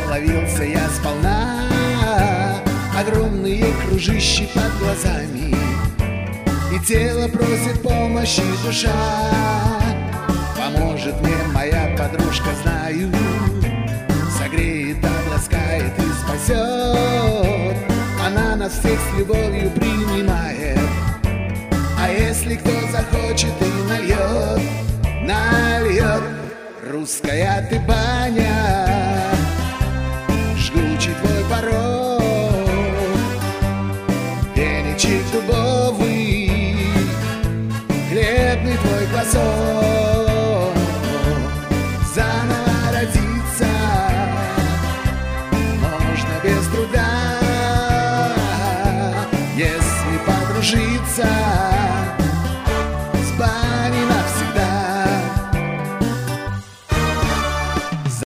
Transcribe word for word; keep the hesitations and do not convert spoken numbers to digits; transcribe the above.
наловился я сполна. Огромные кружищи под глазами, и тело просит помощи душа. Поможет мне моя подружка, знаю, согреет, обласкает и спасет. Она нас всех с любовью принимает, а если кто захочет и нальет, нальет. Русская ты баня, жгучий твой порог, веничек дубовый, хлебный твой квасок. Заново родиться можно без труда, если подружиться